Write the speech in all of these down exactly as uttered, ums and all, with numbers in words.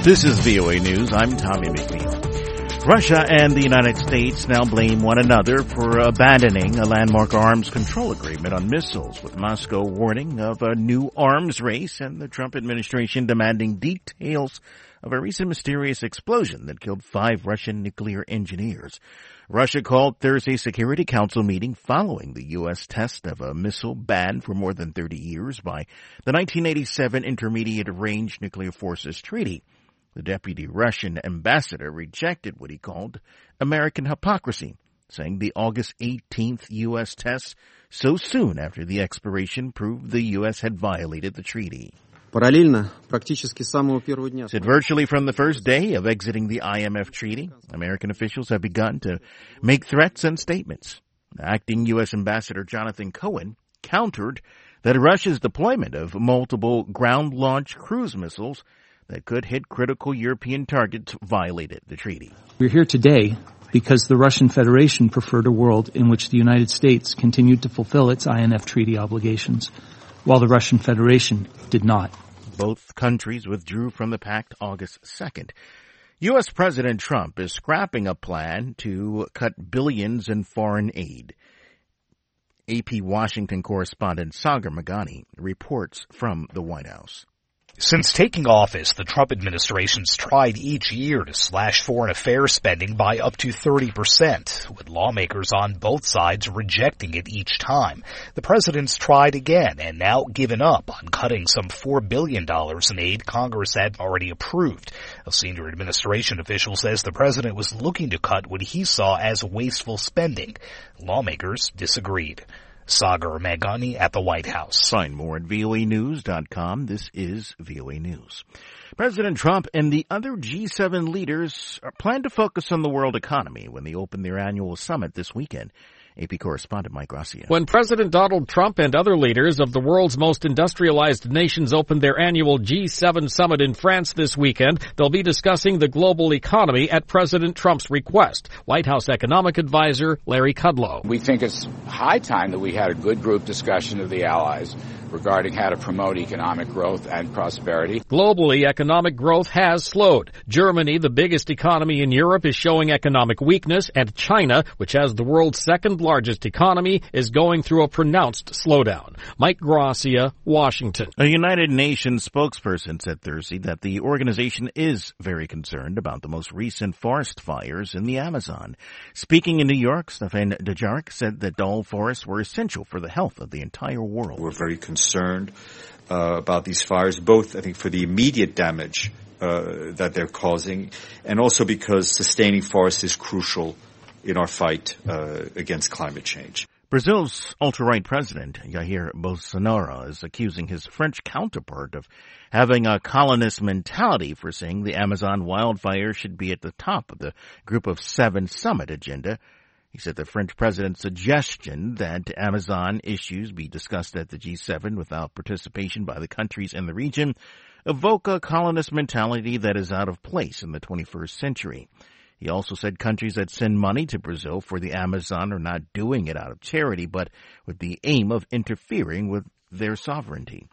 This is V O A News. I'm Tommy McNeil. Russia and the United States now blame one another for abandoning a landmark arms control agreement on missiles, with Moscow warning of a new arms race and the Trump administration demanding details of a recent mysterious explosion that killed five Russian nuclear engineers. Russia called Thursday's Security Council meeting following the U S test of a missile banned for more than thirty years by the nineteen eighty-seven Intermediate Range Nuclear Forces Treaty. The deputy Russian ambassador rejected what he called American hypocrisy, saying the August eighteenth U S test so soon after the expiration proved the U S had violated the treaty. Said virtually from the first day of exiting the I M F treaty, American officials have begun to make threats and statements. Acting U S Ambassador Jonathan Cohen countered that Russia's deployment of multiple ground-launched cruise missiles that could hit critical European targets violated the treaty. We're here today because the Russian Federation preferred a world in which the United States continued to fulfill its I N F treaty obligations, while the Russian Federation did not. Both countries withdrew from the pact August second. U S. President Trump is scrapping a plan to cut billions in foreign aid. A P Washington correspondent Sagar Meghani reports from the White House. Since taking office, the Trump administration's tried each year to slash foreign affairs spending by up to thirty percent, with lawmakers on both sides rejecting it each time. The president's tried again and now given up on cutting some four billion dollars in aid Congress had already approved. A senior administration official says the president was looking to cut what he saw as wasteful spending. Lawmakers disagreed. Sagar Meghani at the White House. Find more at V O A news dot com. This is V O A News. President Trump and the other G seven leaders are plan to focus on the world economy when they open their annual summit this weekend. A P correspondent Mike Gracia. When President Donald Trump and other leaders of the world's most industrialized nations open their annual G seven summit in France this weekend, they'll be discussing the global economy at President Trump's request. White House economic advisor Larry Kudlow. We think it's high time that we had a good group discussion of the allies regarding how to promote economic growth and prosperity. Globally, economic growth has slowed. Germany, the biggest economy in Europe, is showing economic weakness, and China, which has the world's second largest economy, is going through a pronounced slowdown. Mike Gracia, Washington. A United Nations spokesperson said Thursday that the organization is very concerned about the most recent forest fires in the Amazon. Speaking in New York, Stefan Dujarric said that all forests were essential for the health of the entire world. We're very concerned uh, about these fires, both, I think, for the immediate damage uh, that they're causing, and also because sustaining forests is crucial in our fight uh, against climate change. Brazil's ultra-right president, Jair Bolsonaro, is accusing his French counterpart of having a colonist mentality for saying the Amazon wildfire should be at the top of the Group of Seven summit agenda. He said the French president's suggestion that Amazon issues be discussed at the G seven without participation by the countries in the region evoke a colonist mentality that is out of place in the twenty-first century. He also said countries that send money to Brazil for the Amazon are not doing it out of charity, but with the aim of interfering with their sovereignty.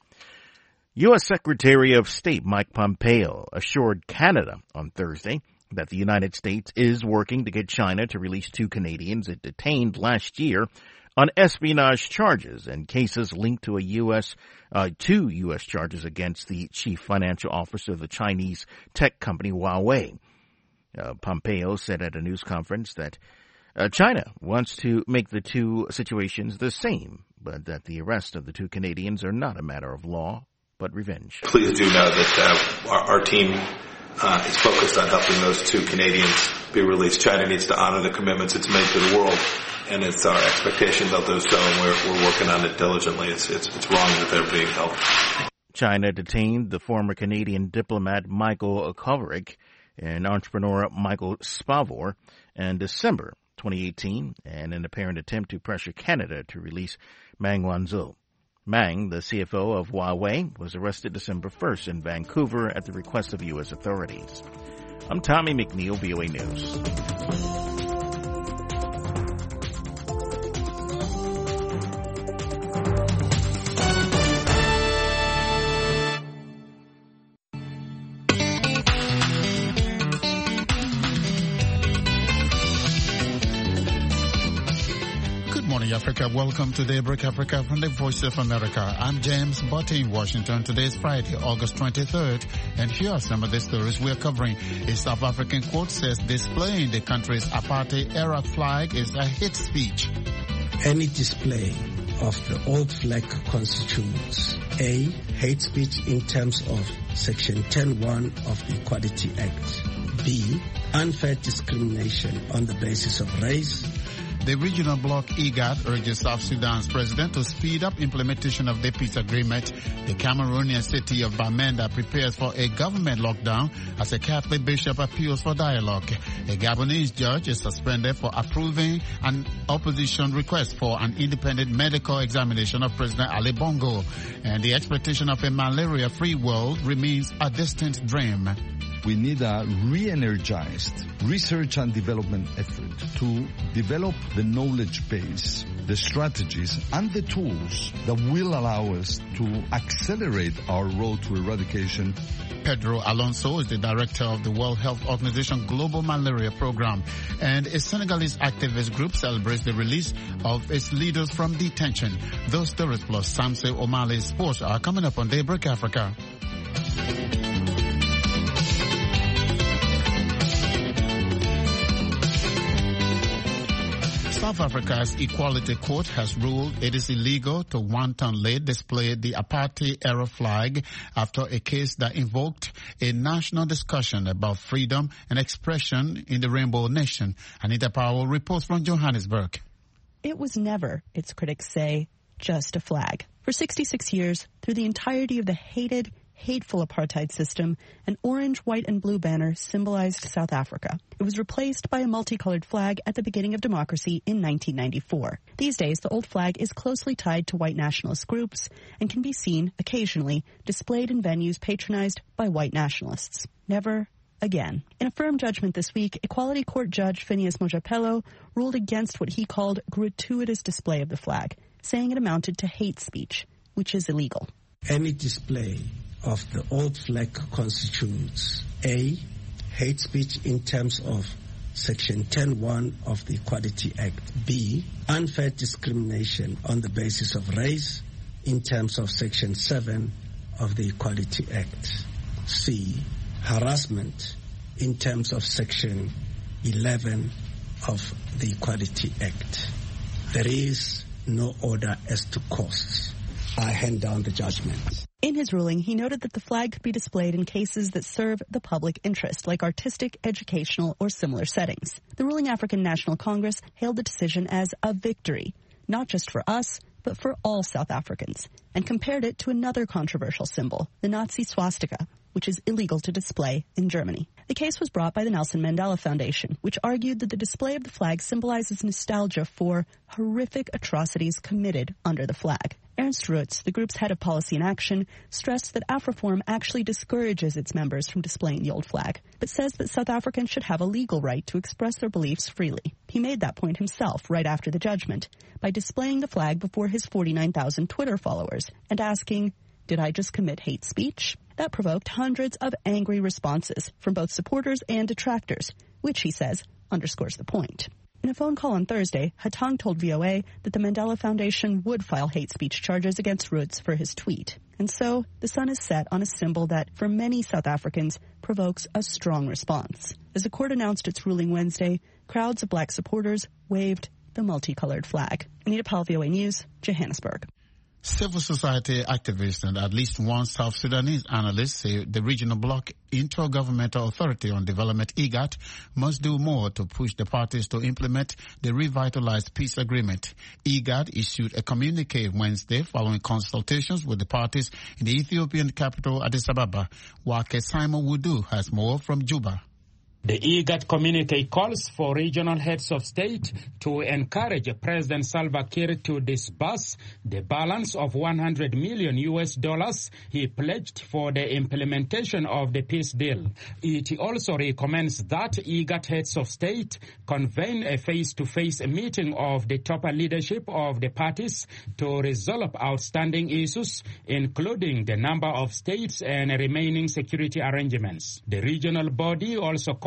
U S. Secretary of State Mike Pompeo assured Canada on Thursday that the United States is working to get China to release two Canadians it detained last year on espionage charges and cases linked to a U S uh, two U S charges against the chief financial officer of the Chinese tech company Huawei. Uh, Pompeo said at a news conference that uh, China wants to make the two situations the same, but that the arrest of the two Canadians are not a matter of law, but revenge. Please do know that uh, our, our team uh, is focused on helping those two Canadians be released. China needs to honor the commitments it's made to the world, and it's our expectation that those so, and we're, we're working on it diligently. It's, it's, it's wrong that they're being held. China detained the former Canadian diplomat Michael Kovrig and entrepreneur Michael Spavor in December twenty eighteen, and an apparent attempt to pressure Canada to release Meng Wanzhou. Meng, the C F O of Huawei, was arrested December first in Vancouver at the request of U S authorities. I'm Tommy McNeil, V O A News. morning, Africa. Welcome to Daybreak Africa from the Voice of America. I'm James Botte in Washington. Today is Friday, August twenty-third, and here are some of the stories we're covering. A South African court says displaying the country's apartheid-era flag is a hate speech. Any display of the old flag constitutes A. hate speech in terms of Section ten one of the Equality Act. B. unfair discrimination on the basis of race. The regional bloc IGAD urges South Sudan's president to speed up implementation of the peace agreement. The Cameroonian city of Bamenda prepares for a government lockdown as a Catholic bishop appeals for dialogue. A Gabonese judge is suspended for approving an opposition request for an independent medical examination of President Ali Bongo. And the expectation of a malaria-free world remains a distant dream. We need a re-energized research and development effort to develop the knowledge base, the strategies, and the tools that will allow us to accelerate our road to eradication. Pedro Alonso is the director of the World Health Organization Global Malaria Program, and a Senegalese activist group celebrates the release of its leaders from detention. Those stories plus Samse Omale's sports are coming up on Daybreak Africa. South Africa's Equality Court has ruled it is illegal to wantonly display the apartheid-era flag after a case that invoked a national discussion about freedom and expression in the Rainbow Nation. Anita Powell reports from Johannesburg. It was never, its critics say, just a flag. For sixty-six years, through the entirety of the hated, hateful apartheid system, an orange, white, and blue banner symbolized South Africa. It was replaced by a multicolored flag at the beginning of democracy in nineteen ninety-four. These days, the old flag is closely tied to white nationalist groups and can be seen, occasionally, displayed in venues patronized by white nationalists. Never again. In a firm judgment this week, Equality Court Judge Phineas Mojapelo ruled against what he called gratuitous display of the flag, saying it amounted to hate speech, which is illegal. Any display of the old flag constitutes A. hate speech in terms of Section ten one of the Equality Act. B. unfair discrimination on the basis of race in terms of Section seven of the Equality Act. C. harassment in terms of Section eleven of the Equality Act. There is no order as to costs. I hand down the judgment. In his ruling, he noted that the flag could be displayed in cases that serve the public interest, like artistic, educational, or similar settings. The ruling African National Congress hailed the decision as a victory, not just for us, but for all South Africans, and compared it to another controversial symbol, the Nazi swastika, which is illegal to display in Germany. The case was brought by the Nelson Mandela Foundation, which argued that the display of the flag symbolizes nostalgia for horrific atrocities committed under the flag. Ernst Rutz, the group's head of policy and action, stressed that AfriForum actually discourages its members from displaying the old flag, but says that South Africans should have a legal right to express their beliefs freely. He made that point himself right after the judgment by displaying the flag before his forty-nine thousand Twitter followers and asking, "Did I just commit hate speech?" That provoked hundreds of angry responses from both supporters and detractors, which, he says, underscores the point. In a phone call on Thursday, Hatang told V O A that the Mandela Foundation would file hate speech charges against Roots for his tweet. And so, the sun is set on a symbol that, for many South Africans, provokes a strong response. As the court announced its ruling Wednesday, crowds of black supporters waved the multicolored flag. Anita Powell, V O A News, Johannesburg. Civil society activists and at least one South Sudanese analyst say the regional bloc Intergovernmental Authority on Development IGAD must do more to push the parties to implement the revitalized peace agreement. IGAD issued a communique Wednesday following consultations with the parties in the Ethiopian capital Addis Ababa. Wake Simon Wudu has more from Juba. The IGAD communique calls for regional heads of state to encourage President Salva Kiir to disburse the balance of one hundred million U S dollars he pledged for the implementation of the peace deal. It also recommends that IGAD heads of state convene a face-to-face meeting of the top leadership of the parties to resolve outstanding issues, including the number of states and remaining security arrangements. The regional body also calls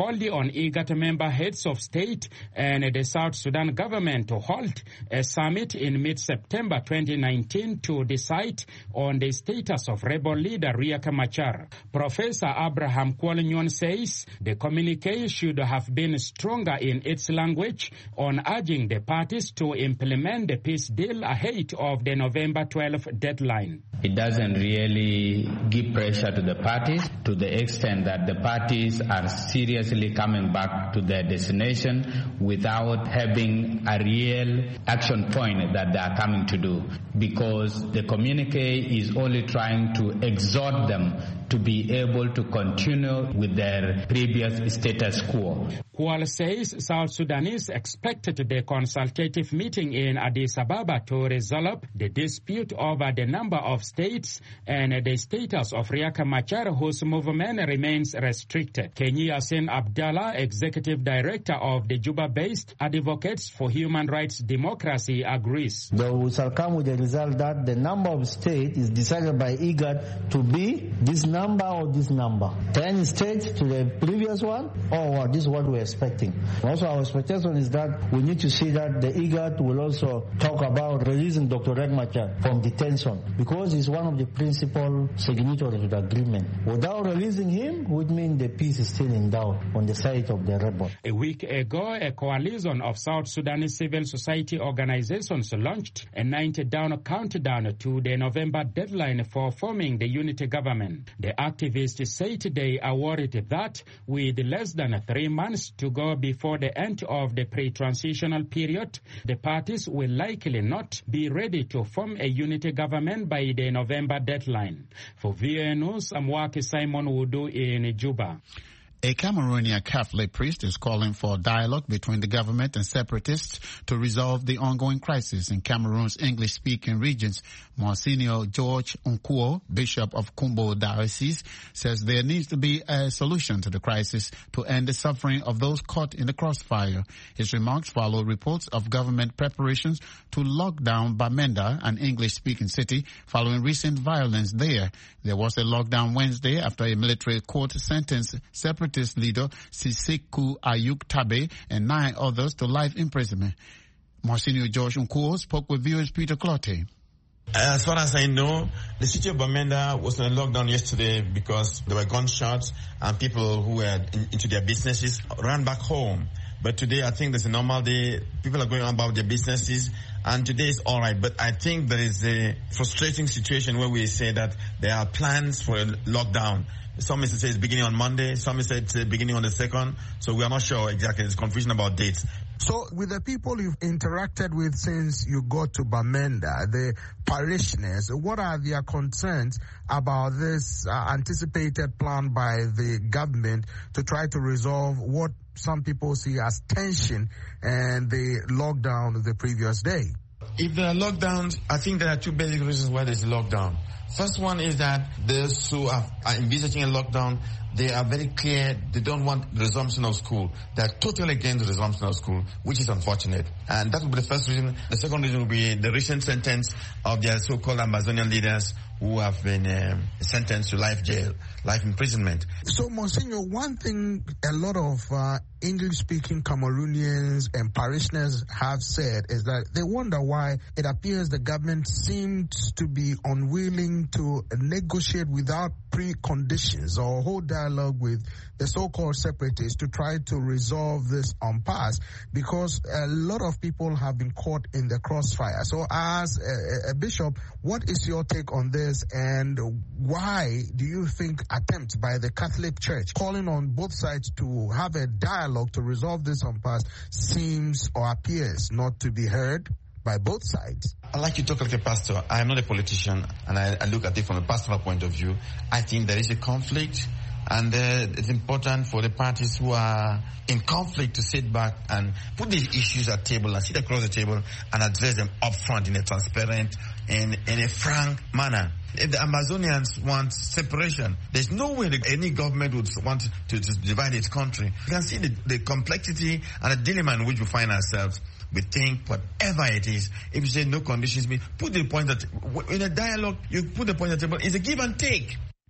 called on IGAD member heads of state and the South Sudan government to hold a summit in mid-September twenty nineteen to decide on the status of rebel leader Riek Machar. Professor Abraham Kwal-Nyon says the communique should have been stronger in its language on urging the parties to implement the peace deal ahead of the November twelfth deadline. It doesn't really give pressure to the parties to the extent that the parties are seriously coming back to their destination without having a real action point that they are coming to do, because the communique is only trying to exhort them to be able to continue with their previous status quo. Kwal says South Sudanese expected the consultative meeting in Addis Ababa to resolve the dispute over the number of states and the status of Riek Machar, whose movement remains restricted. Kenyi Yasin Abdallah, executive director of the Juba-based Advocates for Human Rights Democracy, agrees. They will come with the result that the number of states is decided by IGAD to be this number or this number. ten states to the previous one, or this is what we're expecting. Also, our expectation is that we need to see that the IGAD will also talk about releasing Doctor Riek Machar from detention, because he's one of the principal signatories to the agreement. Without releasing him would mean the peace is still in doubt on the side of the rebel. A week ago, a coalition of South Sudanese civil society organizations launched a ninety-day countdown to the November deadline for forming the unity government. The activists say they are worried that with less than three months to go before the end of the pre-transitional period, the parties will likely not be ready to form a unity government by the November deadline. For V O A News, I'm Waki Simon Wudu in Juba. A Cameroonian Catholic priest is calling for dialogue between the government and separatists to resolve the ongoing crisis in Cameroon's English-speaking regions. Monsignor George Unkuo, Bishop of Kumbo Diocese, says there needs to be a solution to the crisis to end the suffering of those caught in the crossfire. His remarks follow reports of government preparations to lock down Bamenda, an English-speaking city, following recent violence there. There was a lockdown Wednesday after a military court sentenced separatist leader Siseku Ayuk Tabe and nine others to life imprisonment. Monsignor George Unkuo spoke with viewers Peter Clotte. As far as I know, the city of Bamenda was on lockdown yesterday because there were gunshots and people who were in, into their businesses ran back home. But today, I think there's a normal day. People are going on about their businesses, and today is all right. But I think there is a frustrating situation where we say that there are plans for a lockdown. Some may say it's beginning on Monday. Some may say it's beginning on the second. So we are not sure exactly. There's confusion about dates. So with the people you've interacted with since you got to Bamenda, the parishioners, what are their concerns about this uh, anticipated plan by the government to try to resolve what some people see as tension and the lockdown the previous day? If there are lockdowns, I think there are two basic reasons why there's a lockdown. First one is that those who are, are envisaging a lockdown, they are very clear they don't want resumption of school. They are totally against the resumption of school, which is unfortunate. And that would be the first reason. The second reason would be the recent sentence of their so-called Amazonian leaders who have been um, sentenced to life jail, life imprisonment. So, Monsignor, one thing a lot of uh, English-speaking Cameroonians and parishioners have said is that they wonder why it appears the government seems to be unwilling to negotiate without preconditions or hold dialogue with the so-called separatists to try to resolve this impasse, because a lot of people have been caught in the crossfire. So as a, a bishop, what is your take on this, and why do you think attempts by the Catholic Church calling on both sides to have a dialogue to resolve this impasse seems or appears not to be heard by both sides? I like to talk like a pastor. I am not a politician, and I, I look at it from a pastoral point of view. I think there is a conflict, and uh, it's important for the parties who are in conflict to sit back and put these issues at table and sit across the table and address them upfront in a transparent and in a frank manner. If the Amazonians want separation, there's no way that any government would want to, to divide its country. You can see the, the complexity and the dilemma in which we find ourselves. We think whatever it is, if you say no conditions, put the point that in a dialogue, you put the point at the table, it's a give and take.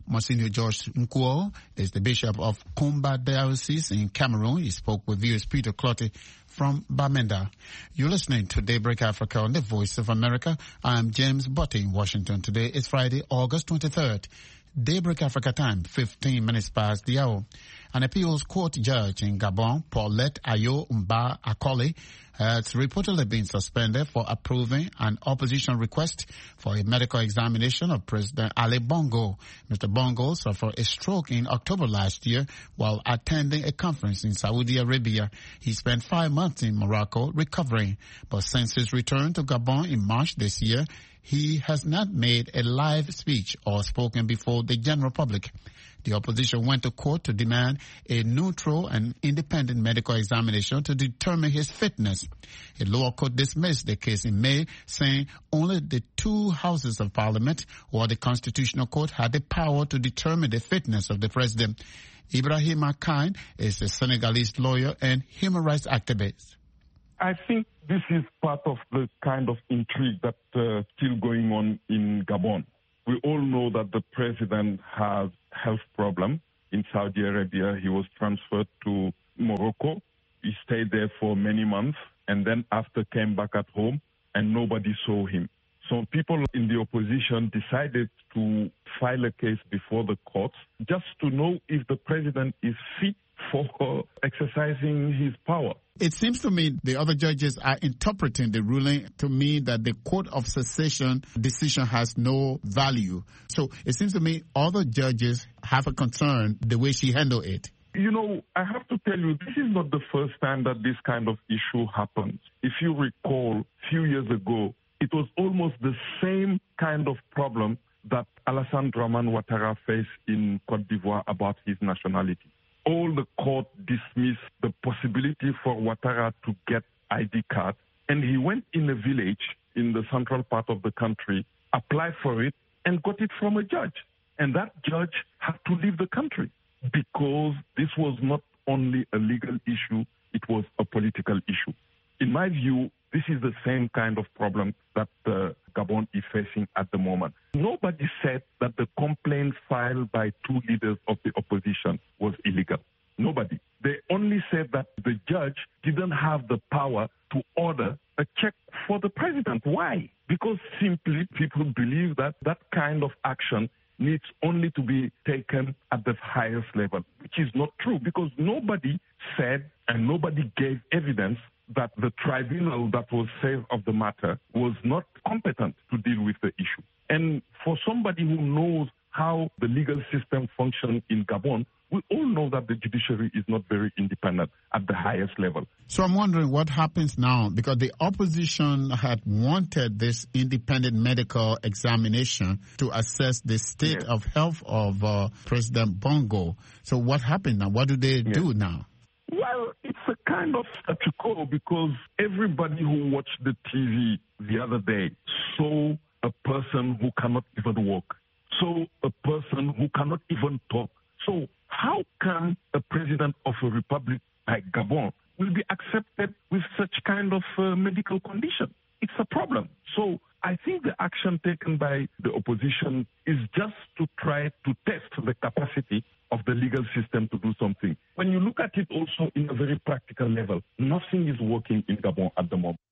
Monsignor George Nkuo is the Bishop of Kumba Diocese in Cameroon. He spoke with viewers Peter Clottey from Bamenda. You're listening to Daybreak Africa on the Voice of America. I'm James Butty in Washington. Today is Friday, August twenty-third. Daybreak Africa time, fifteen minutes past the hour. An appeals court judge in Gabon, Paulette Ayo Mba Akoli, has reportedly been suspended for approving an opposition request for a medical examination of President Ali Bongo. Mister Bongo suffered a stroke in October last year while attending a conference in Saudi Arabia. He spent five months in Morocco recovering, but since his return to Gabon in March this year, he has not made a live speech or spoken before the general public. The opposition went to court to demand a neutral and independent medical examination to determine his fitness. A lower court dismissed the case in May, saying only the two houses of parliament or the constitutional court had the power to determine the fitness of the president. Ibrahima Khan is a Senegalese lawyer and human rights activist. I think this is part of the kind of intrigue that's uh, still going on in Gabon. We all know that the president has health problem in Saudi Arabia. He was transferred to Morocco. He stayed there for many months and then after came back at home and nobody saw him. So people in the opposition decided to file a case before the courts just to know if the president is fit for exercising his power. It seems to me the other judges are interpreting the ruling to mean that the court of secession decision has no value. So it seems to me other judges have a concern the way she handled it. You know, I have to tell you, this is not the first time that this kind of issue happens. If you recall, a few years ago, it was almost the same kind of problem that Alassane Dramane Ouattara faced in Côte d'Ivoire about his nationality. All the court dismissed the possibility for Ouattara to get I D card, and he went in a village in the central part of the country, applied for it, and got it from a judge. And that judge had to leave the country because this was not only a legal issue, it was a political issue. In my view, this is the same kind of problem that uh, Gabon is facing at the moment. Nobody said that the complaint filed by two leaders of the opposition was illegal. Nobody. They only said that the judge didn't have the power to order a check for the president. Why? Because simply people believe that that kind of action needs only to be taken at the highest level, which is not true because nobody said and nobody gave evidence that the tribunal that was saved of the matter was not competent to deal with the issue. And for somebody who knows how the legal system functions in Gabon, we all know that the judiciary is not very independent at the highest level. So I'm wondering what happens now, because the opposition had wanted this independent medical examination to assess the state yes. of health of uh, President Bongo. So what happened now? What do they yes. do now? Well, it's a kind of statu quo because everybody who watched the T V the other day saw a person who cannot even walk, saw a person who cannot even talk. So how can a president of a republic like Gabon will be accepted with such kind of uh, medical condition? It's a problem. So I think the action taken by the opposition is just to try to test the capacity of the legal system to do something. When you look at it also in a very practical level, nothing is working in Gabon at the moment.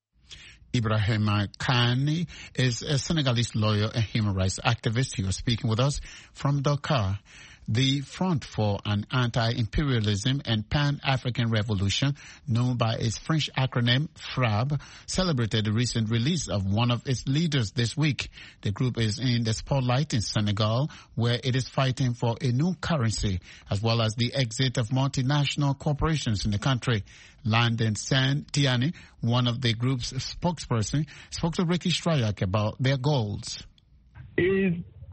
Ibrahima Kani is a Senegalese lawyer and human rights activist. He was speaking with us from Dakar. The Front for an Anti-Imperialism and Pan-African Revolution, known by its French acronym FRAB, celebrated the recent release of one of its leaders this week. The group is in the spotlight in Senegal, where it is fighting for a new currency, as well as the exit of multinational corporations in the country. Landon San Tiani, one of the group's spokesperson, spoke to Ricky Strayak about their goals. Is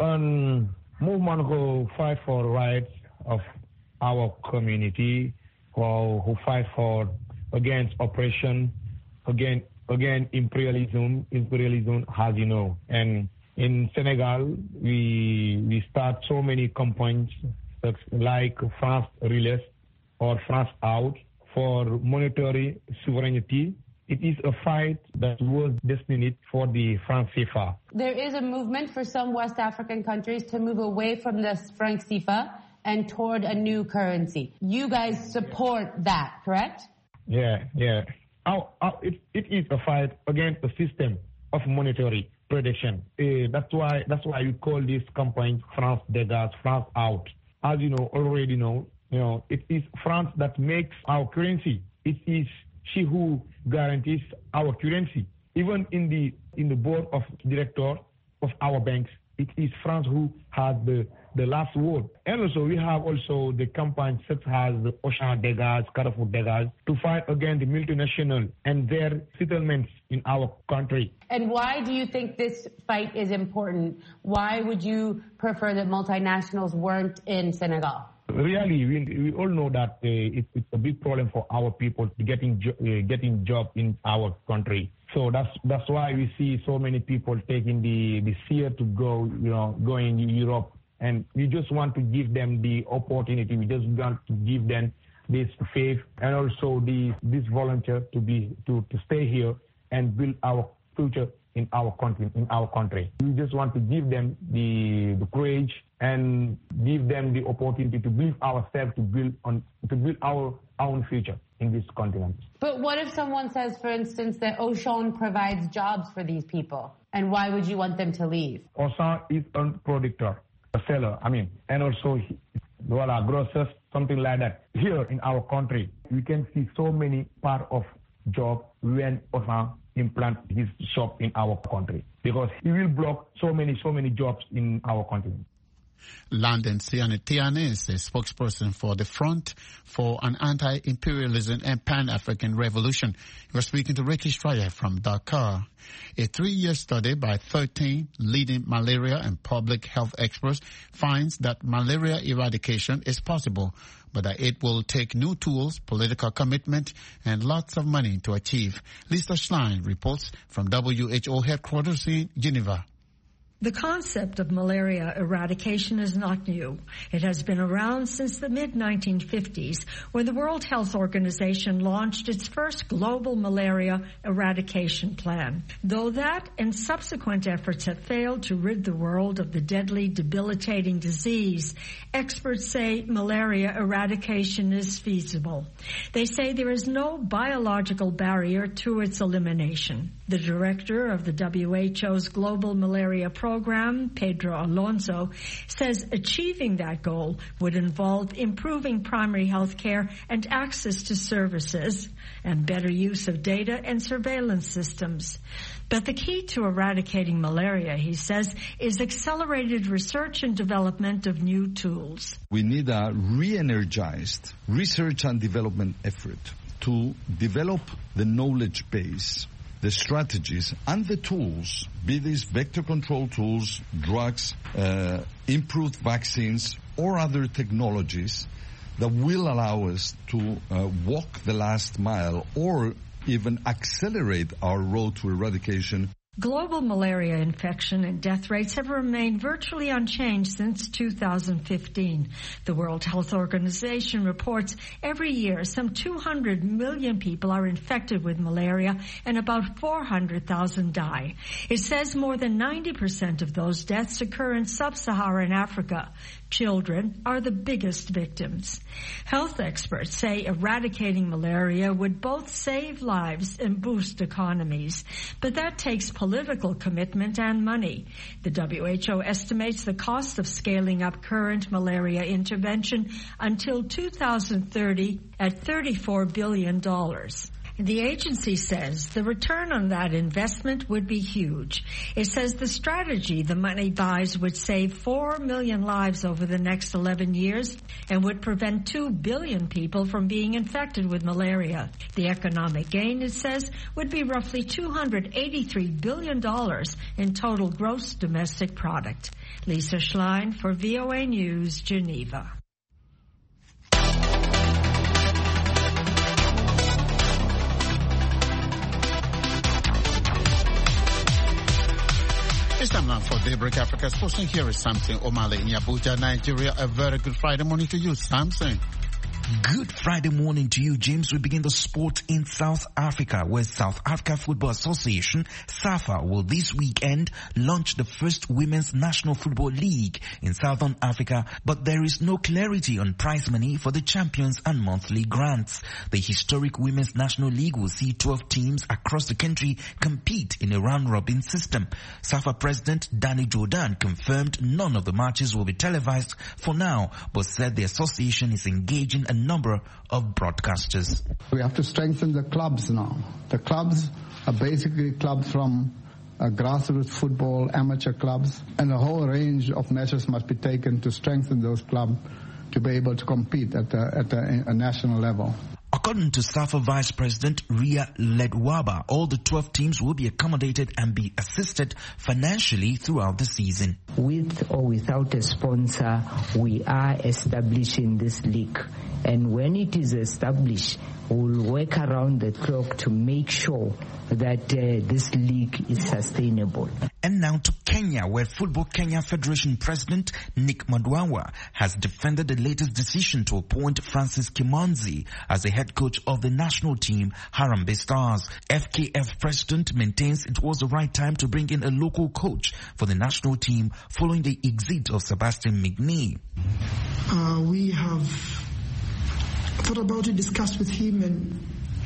an movement who fight for rights of our community, who, who fight for against oppression, against against imperialism, imperialism, as you know. And in Senegal, we we start so many campaigns like France Relais or France Out for monetary sovereignty It is a fight that was destined for the franc C F A. There is a movement for some West African countries to move away from the franc C F A and toward a new currency. You guys support that, correct? Yeah, yeah. Our, our, it, it is a fight against the system of monetary prediction. Uh, that's why that's why we call this campaign France Dégage, France Out. As you know, already know, you know, it is France that makes our currency. It is she who guarantees our currency. Even in the in the board of directors of our banks, it is France who has the, the last word. And also we have also the campaign such as the Auchan Dégage, Carrefour Dégage, to fight against the multinational and their settlements in our country. And why do you think this fight is important? Why would you prefer that multinationals weren't in Senegal? Really, we, we all know that uh, it, it's a big problem for our people getting jo- uh, getting job in our country. So that's that's why we see so many people taking the the fear to go, you know, going to Europe, and we just want to give them the opportunity. We just want to give them this faith and also the this volunteer to be to, to stay here and build our future in our country. In our country, we just want to give them the the courage and give them the opportunity to build ourselves, to build on to build our own future in this continent. But what if someone says, for instance, that Auchan provides jobs for these people, and why would you want them to leave? Auchan is a producer, a seller, I mean, and also, voila, grocers, something like that. Here in our country, we can see so many part of job when Auchan implant his shop in our country, because he will block so many, so many jobs in our continent. Landon Sianetiane is the spokesperson for the Front for an Anti-Imperialism and Pan-African Revolution. He was speaking to Ricky Stryer from Dakar. A three-year study by thirteen leading malaria and public health experts finds that malaria eradication is possible, but that it will take new tools, political commitment, and lots of money to achieve. Lisa Schlein reports from W H O headquarters in Geneva. The concept of malaria eradication is not new. It has been around since the mid nineteen fifties, when the World Health Organization launched its first global malaria eradication plan. Though that and subsequent efforts have failed to rid the world of the deadly, debilitating disease, experts say malaria eradication is feasible. They say there is no biological barrier to its elimination. The director of the W H O's Global Malaria Program, Pedro Alonso, says achieving that goal would involve improving primary health care and access to services and better use of data and surveillance systems. But the key to eradicating malaria, he says, is accelerated research and development of new tools. We need a re-energized research and development effort to develop the knowledge base, the strategies and the tools, be these vector control tools, drugs, uh, improved vaccines, or other technologies that will allow us to uh, walk the last mile or even accelerate our road to eradication. Global malaria infection and death rates have remained virtually unchanged since two thousand fifteen. The World Health Organization reports every year some two hundred million people are infected with malaria and about four hundred thousand die. It says more than ninety percent of those deaths occur in sub-Saharan Africa. Children are the biggest victims. Health experts say eradicating malaria would both save lives and boost economies, but that takes political commitment and money. The W H O estimates the cost of scaling up current malaria intervention until two thousand thirty at thirty-four billion dollars. The agency says the return on that investment would be huge. It says the strategy the money buys would save four million lives over the next eleven years and would prevent two billion people from being infected with malaria. The economic gain, it says, would be roughly two hundred eighty-three billion dollars in total gross domestic product. Lisa Schlein for V O A News, Geneva. It's time now for Daybreak Africa Sports, and here is Samson Omale in Abuja, Nigeria. A very good Friday morning to you, Samson. Good Friday morning to you, James. We begin the sport in South Africa, where South Africa Football Association, SAFA, will this weekend launch the first Women's National Football League in Southern Africa, but there is no clarity on prize money for the champions and monthly grants. The historic Women's National League will see twelve teams across the country compete in a round-robin system. SAFA President Danny Jordan confirmed none of the matches will be televised for now, but said the association is engaging a number of broadcasters. We have to strengthen the clubs now. The clubs are basically clubs from uh, grassroots football, amateur clubs, and a whole range of measures must be taken to strengthen those clubs to be able to compete at a, at a, a national level. According to SAFA Vice President Ria Ledwaba, all the twelve teams will be accommodated and be assisted financially throughout the season. With or without a sponsor, we are establishing this league. And when it is established, we'll work around the clock to make sure that uh, this league is sustainable. And now to Kenya, where Football Kenya Federation President Nick Madwawa has defended the latest decision to appoint Francis Kimanzi as the head coach of the national team, Harambee Stars. F K F President maintains it was the right time to bring in a local coach for the national team following the exit of Sebastian McNee. Uh, we have thought about it, discussed with him, and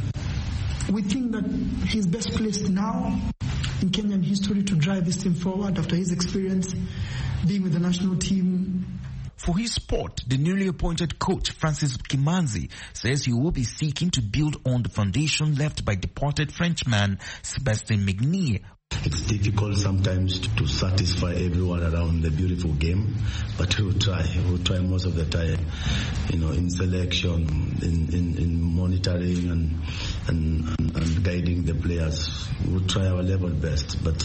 we think that he's best placed now in Kenyan history to drive this team forward after his experience being with the national team. For his sport, the newly appointed coach Francis Kimanzi says he will be seeking to build on the foundation left by departed Frenchman Sebastian McNee. It's difficult sometimes to satisfy everyone around the beautiful game, but we'll try. We'll try most of the time, you know, in selection, in, in, in monitoring and, and, and, and guiding the players. We'll try our level best, but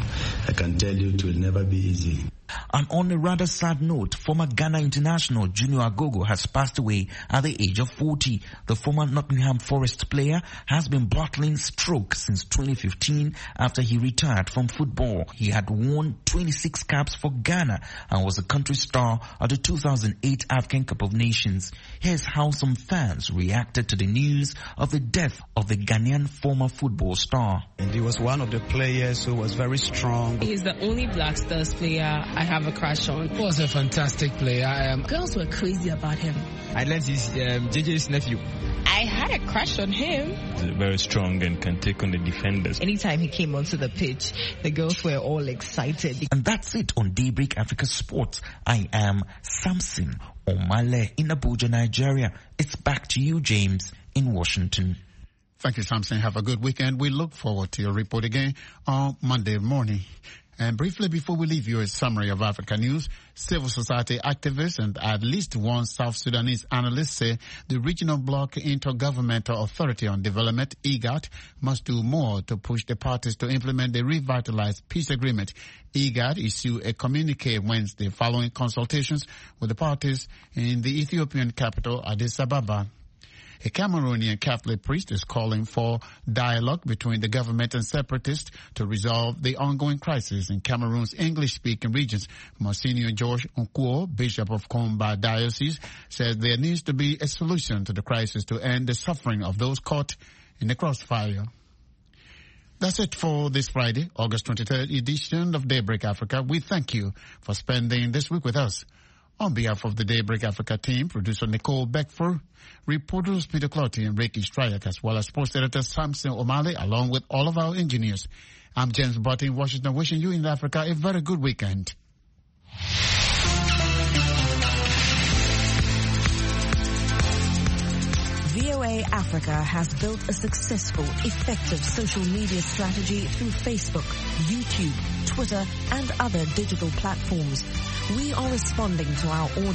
I can tell you it will never be easy. And on a rather sad note, former Ghana international Junior Agogo has passed away at the age of forty. The former Nottingham Forest player has been battling stroke since twenty fifteen after he retired from football. He had won twenty-six caps for Ghana and was a country star at the two thousand eight African Cup of Nations. Here's how some fans reacted to the news of the death of the Ghanaian former football star. And he was one of the players who was very strong. He's the only Black Stars player I have a crush on. He was a fantastic player. Um, Girls were crazy about him. I learned he's um, J J's nephew. I had a crush on him. He's very strong and can take on the defenders. Anytime he came onto the pitch, the girls were all excited. And that's it on Daybreak Africa Sports. I am Samson Omale in Abuja, Nigeria. It's back to you, James, in Washington. Thank you, Samson. Have a good weekend. We look forward to your report again on Monday morning. And briefly before we leave you, a summary of Africa news. Civil society activists and at least one South Sudanese analyst say the Regional Bloc Intergovernmental Authority on Development, IGAD, must do more to push the parties to implement the revitalized peace agreement. IGAD issued a communique Wednesday following consultations with the parties in the Ethiopian capital, Addis Ababa. A Cameroonian Catholic priest is calling for dialogue between the government and separatists to resolve the ongoing crisis in Cameroon's English-speaking regions. Monsignor George Unkuo, Bishop of Komba Diocese, says there needs to be a solution to the crisis to end the suffering of those caught in the crossfire. That's it for this Friday, August twenty-third edition of Daybreak Africa. We thank you for spending this week with us. On behalf of the Daybreak Africa team, producer Nicole Beckford, reporters Peter Clotty and Ricky Stryak, as well as sports editor Samson Omale, along with all of our engineers. I'm James Butt in Washington, wishing you in Africa a very good weekend. V O A Africa has built a successful, effective social media strategy through Facebook, YouTube, Twitter, and other digital platforms. We are responding to our audience